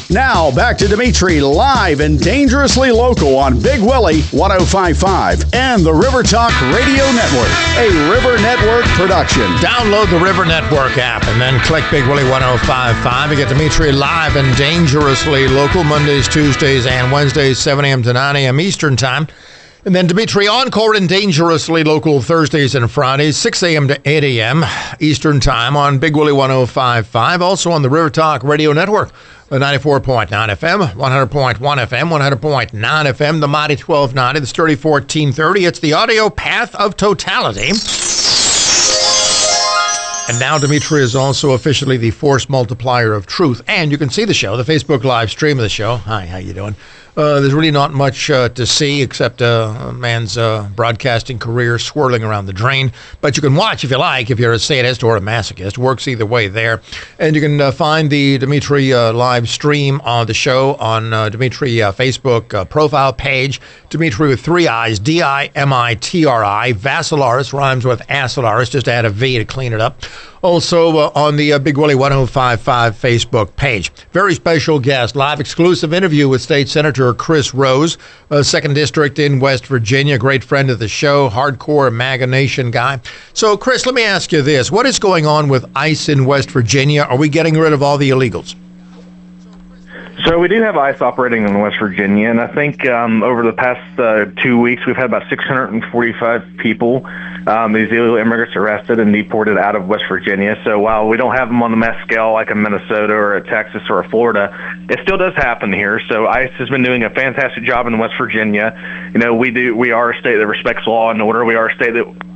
Now, back to Dimitri live and dangerously local on Big Willie 105.5 and the River Talk Radio Network, a River Network production. Download the River Network app and then click Big Willie 105.5 to get Dimitri live and dangerously local Mondays, Tuesdays, and Wednesdays, 7 a.m. to 9 a.m. Eastern Time. And then Dimitri Encore and dangerously local Thursdays and Fridays, 6 a.m. to 8 a.m. Eastern Time on Big Willie 105.5. Also on the River Talk Radio Network, 94.9 FM, 100.1 FM, 100.9 FM, the Mighty 1290, the Sturdy 1430. It's the audio path of totality. And now Dimitri is also officially the force multiplier of truth. And you can see the show, the Facebook live stream of the show. Hi, how you doing? There's really not much to see except a man's broadcasting career swirling around the drain. But you can watch if you like, if you're a sadist or a masochist. Works either way there. And you can find the Dimitri live stream on the show on Dimitri Facebook profile page. Dimitri with 3 I's, Dimitri. Vassilaris rhymes with Asilaris. Just add a V to clean it up. Also on the Big Willie 105.5 Facebook page. Very special guest, live exclusive interview with State Senator Chris Rose, 2nd District in West Virginia, great friend of the show, hardcore MAGA Nation guy. So, Chris, let me ask you this. What is going on with ICE in West Virginia? Are we getting rid of all the illegals? So we do have ICE operating in West Virginia, and I think over the past 2 weeks we've had about 645 people, these illegal immigrants, arrested and deported out of West Virginia. So while we don't have them on the mass scale like in Minnesota or a Texas or a Florida, it still does happen here. So ICE has been doing a fantastic job in West Virginia. You know, we are a state that respects law and order. We are a state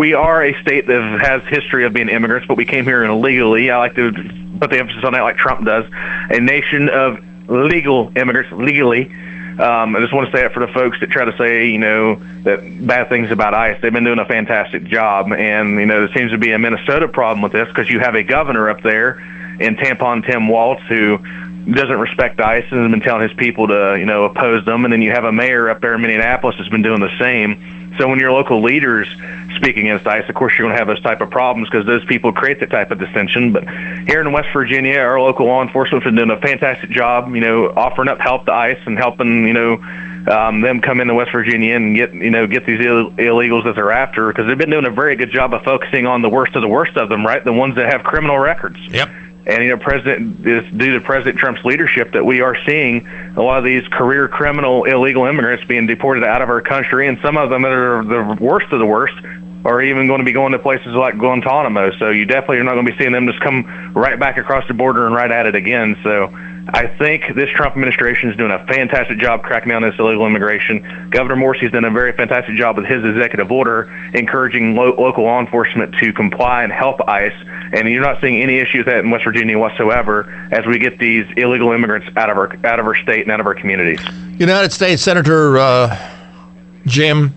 that has history of being immigrants, but we came here illegally. I like to put the emphasis on that, like Trump does. A nation of legal immigrants, legally. I just want to say it for the folks that try to say, you know, that bad things about ICE. They've been doing a fantastic job, and, you know, there seems to be a Minnesota problem with this because you have a governor up there in Tampon Tim Walz who doesn't respect ICE and has been telling his people to, you know, oppose them, and then you have a mayor up there in Minneapolis that's been doing the same. So when your local leaders speaking against ICE, of course, you're going to have those type of problems because those people create that type of dissension. But here in West Virginia, our local law enforcement has been doing a fantastic job, you know, offering up help to ICE and helping, you know, them come into West Virginia and get these illegals that they're after, because they've been doing a very good job of focusing on the worst of them, right? The ones that have criminal records. Yep. And, you know, it's due to President Trump's leadership that we are seeing a lot of these career criminal illegal immigrants being deported out of our country, and some of them that are the worst of the worst are even going to be going to places like Guantanamo. So you definitely are not going to be seeing them just come right back across the border and right at it again. So I think this Trump administration is doing a fantastic job cracking down on this illegal immigration. Governor Morsi's done a very fantastic job with his executive order, encouraging local law enforcement to comply and help ICE. And you're not seeing any issues with that in West Virginia whatsoever as we get these illegal immigrants out of our state and out of our communities. United States Senator Jim,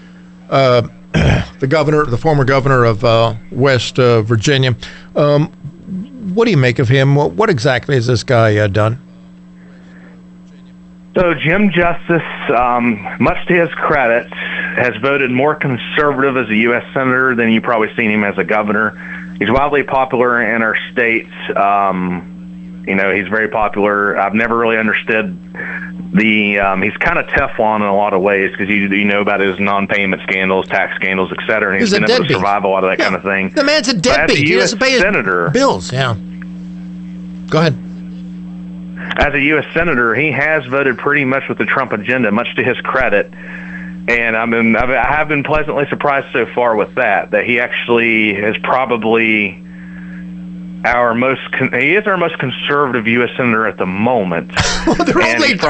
the former governor of West Virginia. What do you make of him? What exactly has this guy done? So Jim Justice, much to his credit, has voted more conservative as a U.S. Senator than you've probably seen him as a governor. He's wildly popular in our state. You know, he's very popular. I've never really understood he's kind of Teflon in a lot of ways because you know about his non-payment scandals, tax scandals, et cetera, and he's been able to survive a lot of that kind of thing. The man's a deadbeat. He doesn't pay his bills. Yeah. Go ahead. As a U.S. Senator, he has voted pretty much with the Trump agenda, much to his credit. And I have been pleasantly surprised so far with that he actually is probably our most conservative U.S. Senator at the moment. They're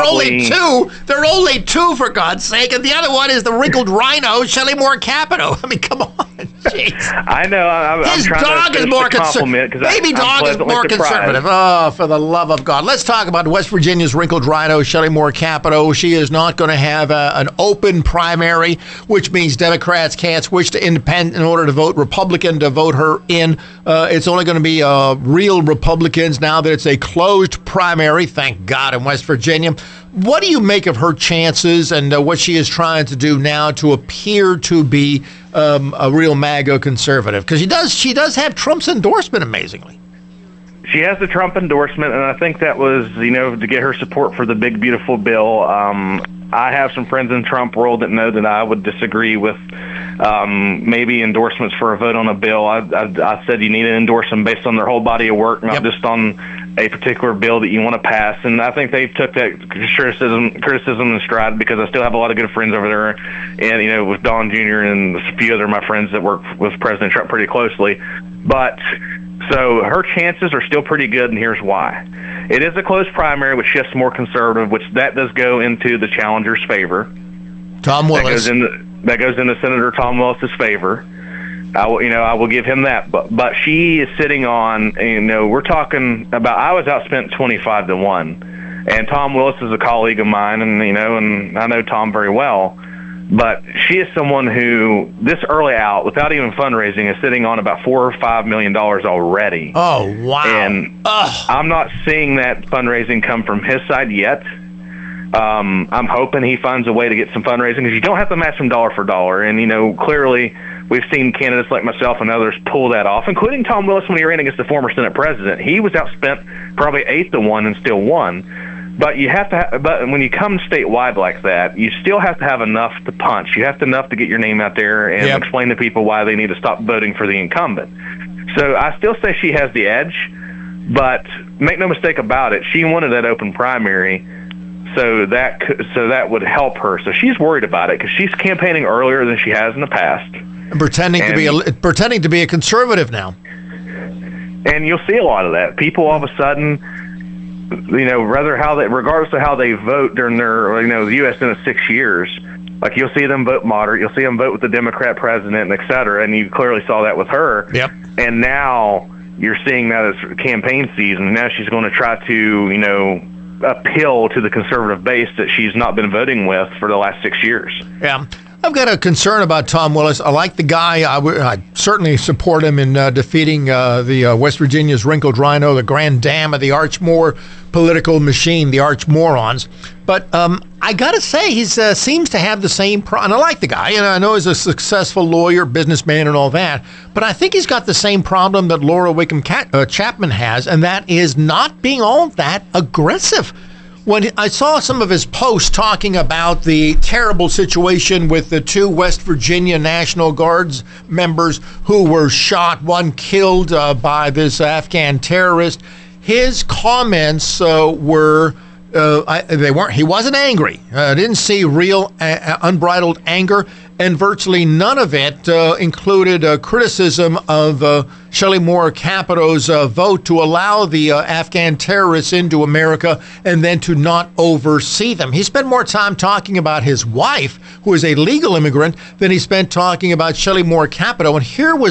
only two, for God's sake, and the other one is the wrinkled rhino, Shelley Moore Capito. I mean, come on, jeez. I know. His dog is more conservative. Baby dog is more conservative. Oh, for the love of God. Let's talk about West Virginia's wrinkled rhino, Shelley Moore Capito. She is not going to have an open primary, which means Democrats can't switch to independent in order to vote Republican to vote her in. It's only going to be real Republicans now that it's a closed primary, thank God, in West Virginia. What do you make of her chances and what she is trying to do now to appear to be a real MAGA conservative? Because she does have Trump's endorsement, amazingly. She has the Trump endorsement, and I think that was, to get her support for the big, beautiful bill. I have some friends in Trump world that know that I would disagree with maybe endorsements for a vote on a bill. I said you need to endorse them based on their whole body of work, not just on a particular bill that you want to pass. And I think they took that criticism in stride, because I still have a lot of good friends over there, and with Don Jr. and a few other of my friends that work with President Trump pretty closely. But so her chances are still pretty good, and here's why. It is a close primary, which shifts more conservative, which that does go into the challenger's favor. Tom Willis. That goes into Senator Tom Willis's favor. I will give him that. But she is sitting on, we're talking about, I was outspent 25-1, and Tom Willis is a colleague of mine, and and I know Tom very well. But she is someone who, this early out, without even fundraising, is sitting on about $4 or $5 million already. Oh, wow. And I'm not seeing that fundraising come from his side yet. I'm hoping he finds a way to get some fundraising, because you don't have to match them dollar for dollar. And, clearly we've seen candidates like myself and others pull that off, including Tom Willis when he ran against the former Senate president. He was outspent probably 8-1 and still won. But you have to. But when you come statewide like that, you still have to have enough to punch. You have enough to get your name out there and explain to people why they need to stop voting for the incumbent. So I still say she has the edge, but make no mistake about it, she wanted that open primary, so that would help her. So she's worried about it, because she's campaigning earlier than she has in the past, and pretending to be a conservative now. And you'll see a lot of that. People all of a sudden, regardless of how they vote during their, the U.S. Senate 6 years, like you'll see them vote moderate, you'll see them vote with the Democrat president, et cetera, and you clearly saw that with her. Yep. And now you're seeing that as campaign season. Now she's going to try to, appeal to the conservative base that she's not been voting with for the last 6 years. Yeah. I've got a concern about Tom Willis. I like the guy. I certainly support him in defeating the West Virginia's wrinkled rhino, the grand dam of the Archmore political machine, the Archmorons. But I got to say, he seems to have the same and I like the guy, and I know he's a successful lawyer, businessman, and all that. But I think he's got the same problem that Laura Wickham Chapman has, and that is not being all that aggressive. When I saw some of his posts talking about the terrible situation with the 2 West Virginia National Guards members who were shot, one killed by this Afghan terrorist, his comments were he wasn't angry. I didn't see real unbridled anger, and virtually none of it included criticism of Shelley Moore Capito's vote to allow the Afghan terrorists into America and then to not oversee them. He spent more time talking about his wife, who is a legal immigrant, than he spent talking about Shelley Moore Capito. And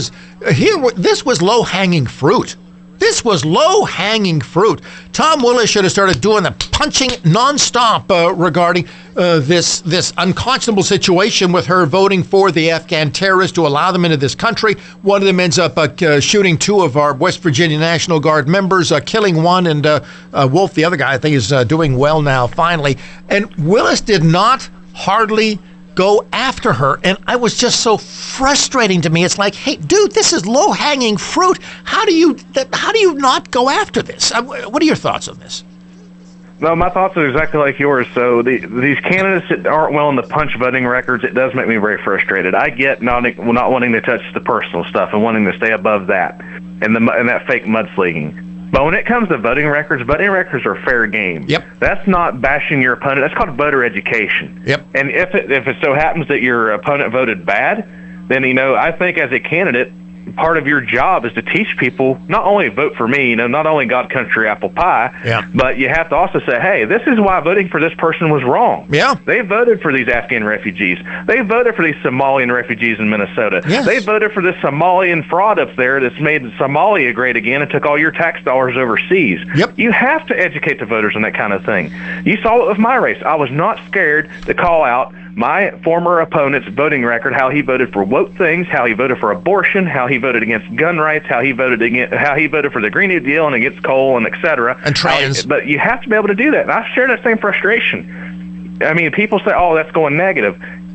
this was low-hanging fruit. This was low-hanging fruit. Tom Willis should have started doing the punching nonstop regarding this unconscionable situation with her voting for the Afghan terrorists to allow them into this country. One of them ends up shooting 2 of our West Virginia National Guard members, killing one, and Wolf, the other guy, I think is doing well now, finally. And Willis did not hardly go after her, and I was just so frustrating to me. It's like, hey, dude, this is low-hanging fruit. How do you not go after this? What are your thoughts on this? No, my thoughts are exactly like yours. So these candidates that aren't willing to punch voting records, it does make me very frustrated. I get not wanting to touch the personal stuff and wanting to stay above that and that fake mudslinging. But when it comes to voting records are fair game. Yep. That's not bashing your opponent. That's called voter education. Yep. And if it so happens that your opponent voted bad, then, I think as a candidate, part of your job is to teach people not only vote for me, not only God, country, apple pie, but you have to also say, hey, this is why voting for this person was wrong. Yeah. They voted for these Afghan refugees. They voted for these Somalian refugees in Minnesota. Yes. They voted for this Somalian fraud up there that's made Somalia great again and took all your tax dollars overseas. Yep. You have to educate the voters on that kind of thing. You saw it with my race. I was not scared to call out my former opponent's voting record, how he voted for woke things, how he voted for abortion, how he voted against gun rights, how he voted for the Green New Deal and against coal, and et cetera. And trans. But you have to be able to do that. And I share that same frustration. I mean, people say, oh, that's going negative.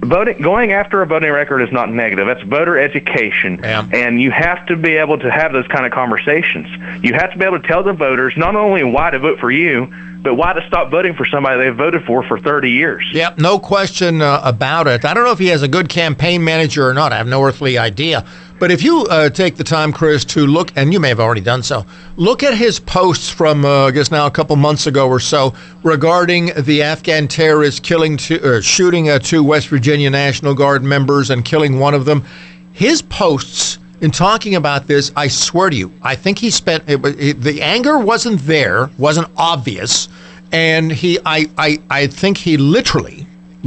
going after a voting record is not negative. That's voter education. Yeah. And you have to be able to have those kind of conversations. You have to be able to tell the voters not only why to vote for you, but why to stop voting for somebody they voted for 30 years. Yep, no question about it. I don't know if he has a good campaign manager or not. I have no earthly idea. But if you take the time, Chris, to look, and you may have already done so, look at his posts from, I guess now a couple months ago or so, regarding the Afghan terrorists shooting two West Virginia National Guard members and killing one of them. His posts in talking about this, I swear to you, I think he spent, the anger wasn't there, wasn't obvious, and I think he literally,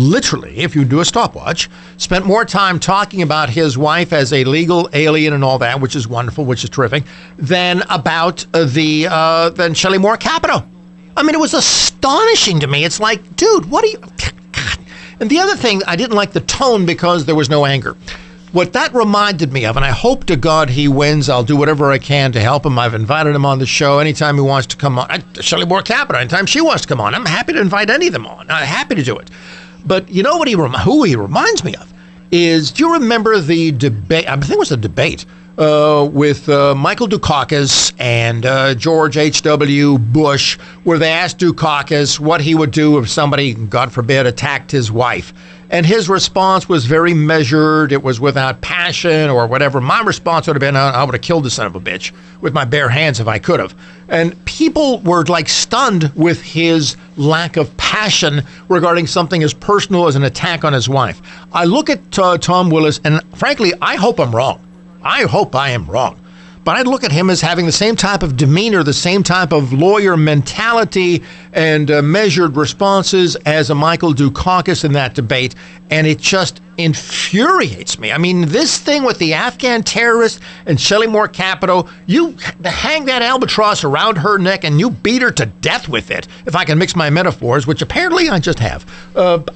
if you do a stopwatch, spent more time talking about his wife as a legal alien and all that, which is wonderful, which is terrific, than about than Shelley Moore Capito. I mean, it was astonishing to me. It's like, dude, what are you... God. And the other thing, I didn't like the tone because there was no anger. What that reminded me of, and I hope to God he wins, I'll do whatever I can to help him. I've invited him on the show anytime he wants to come on. Shelley Moore Capito, anytime she wants to come on. I'm happy to invite any of them on. I'm happy to do it. But you know what who he reminds me of is, do you remember the debate, I think it was a debate, with Michael Dukakis and George H.W. Bush, where they asked Dukakis what he would do if somebody, God forbid, attacked his wife. And his response was very measured. It was without passion or whatever. My response would have been, I would have killed the son of a bitch with my bare hands if I could have. And people were like stunned with his lack of passion regarding something as personal as an attack on his wife. I look at Tom Willis, and frankly, I hope I'm wrong. I hope I am wrong. But I'd look at him as having the same type of demeanor, the same type of lawyer mentality and measured responses as a Michael Dukakis in that debate, and it just infuriates me. I mean, this thing with the Afghan terrorist and Shelley Moore Capito, you hang that albatross around her neck and you beat her to death with it, if I can mix my metaphors, which apparently I just have. Am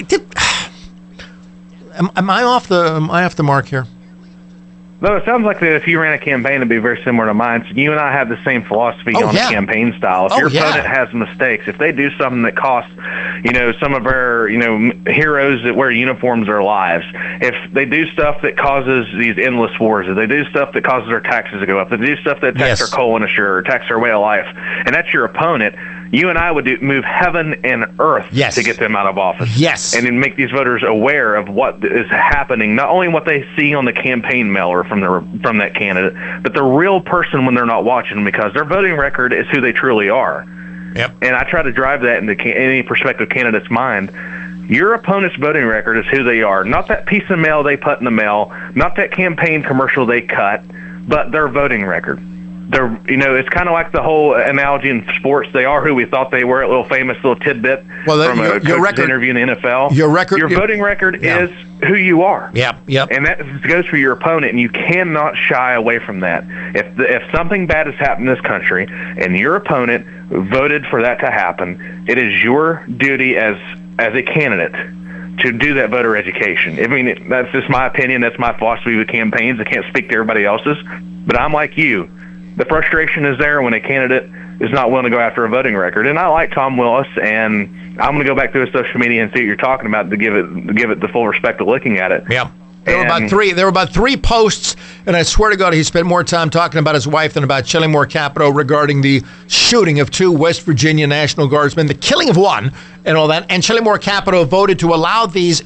I off the mark here? No, it sounds like that if you ran a campaign, it'd be very similar to mine. So you and I have the same philosophy on the campaign style. If your opponent has mistakes, if they do something that costs, some of our, heroes that wear uniforms their lives, if they do stuff that causes these endless wars, if they do stuff that causes our taxes to go up, if they do stuff that attacks our coal industry or attacks our way of life, and that's your opponent, you and I would move heaven and earth to get them out of office. Yes. And then make these voters aware of what is happening, not only what they see on the campaign mailer from that candidate, but the real person when they're not watching, because their voting record is who they truly are. Yep. And I try to drive that into any prospective candidate's mind. Your opponent's voting record is who they are, not that piece of mail they put in the mail, not that campaign commercial they cut, but their voting record. It's kind of like the whole analogy in sports. They are who we thought they were. A little famous little tidbit from a coach's interview in the NFL. Your voting record is who you are. Yep. And that goes for your opponent, and you cannot shy away from that. If something bad has happened in this country, and your opponent voted for that to happen, it is your duty as a candidate to do that voter education. I mean, that's just my opinion. That's my philosophy with campaigns. I can't speak to everybody else's, but I'm like you. The frustration is there when a candidate is not willing to go after a voting record. And I like Tom Willis, and I'm going to go back to his social media and see what you're talking about to give it the full respect of looking at it. Yeah. There were about three posts, and I swear to God, he spent more time talking about his wife than about Shelley Moore Capito regarding the shooting of two West Virginia National Guardsmen, the killing of one, and all that. And Shelley Moore Capito voted to allow these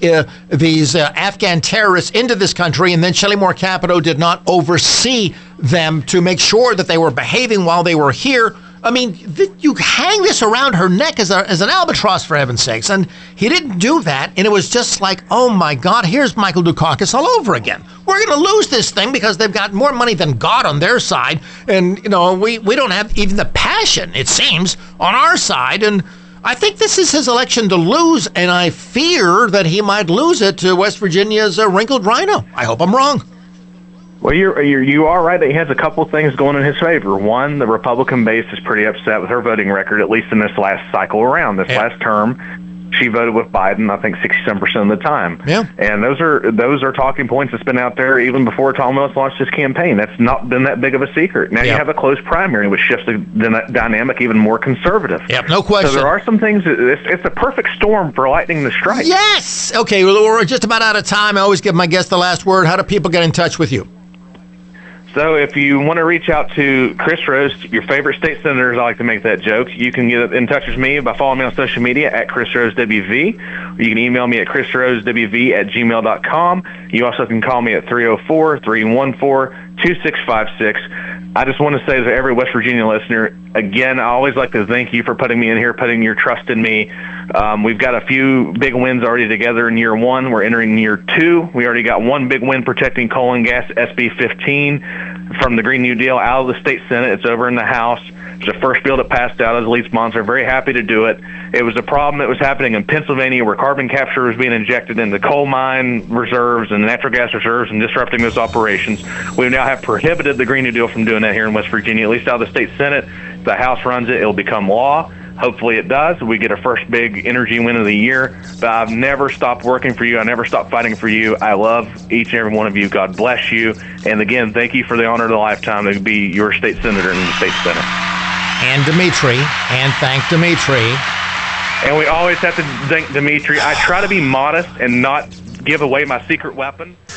Afghan terrorists into this country, and then Shelley Moore Capito did not oversee them to make sure that they were behaving while they were here. I mean, you hang this around her neck as an albatross, for heaven's sakes. And he didn't do that. And it was just like, oh, my God, here's Michael Dukakis all over again. We're going to lose this thing because they've got more money than God on their side. And, we don't have even the passion, it seems, on our side. And I think this is his election to lose. And I fear that he might lose it to West Virginia's wrinkled rhino. I hope I'm wrong. Well, you are right that he has a couple of things going in his favor. One, the Republican base is pretty upset with her voting record, at least in this last cycle around, last term. she voted with Biden, I think 67% of the time. Yeah. And those are talking points that's been out there even before Tom Willis launched his campaign. That's not been that big of a secret. Now you have a close primary, which shifts the dynamic even more conservative. Yep, no question. So there are some things, it's a perfect storm for lightning to strike. Yes! Okay, well, we're just about out of time. I always give my guests the last word. How do people get in touch with you? So if you want to reach out to Chris Rose, your favorite state senators, I like to make that joke, you can get in touch with me by following me on social media at ChrisRoseWV, or you can email me at chrisrosewv@gmail.com. You also can call me at 304-314-2656. I just want to say to every West Virginia listener, again, I always like to thank you for putting me in here, putting your trust in me. We've got a few big wins already together in year one. We're entering year two. We already got one big win protecting coal and gas, SB 15, from the Green New Deal out of the state Senate. It's over in the House. It's the first bill that passed out as lead sponsor. Very happy to do it. It was a problem that was happening in Pennsylvania where carbon capture was being injected into coal mine reserves and natural gas reserves and disrupting those operations. We now have prohibited the Green New Deal from doing that here in West Virginia, at least out of the state Senate. The House runs it. It'll become law. Hopefully it does. We get our first big energy win of the year. But I've never stopped working for you. I never stopped fighting for you. I love each and every one of you. God bless you. And again, thank you for the honor of the lifetime to be your state senator in the state Senate. And Dimitri. And thank Dimitri. And we always have to thank Dimitri. I try to be modest and not give away my secret weapon.